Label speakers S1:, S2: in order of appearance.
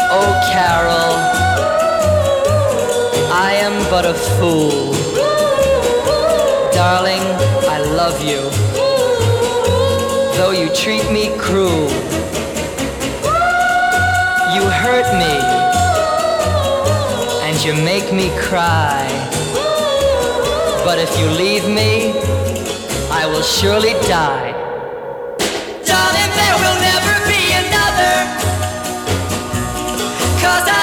S1: Oh, Carol, I am but a fool. Darling, I love you, though you treat me cruel. You hurt me, and you make me cry. But if you leave me, I will surely die. Darling, there will never be another, 'cause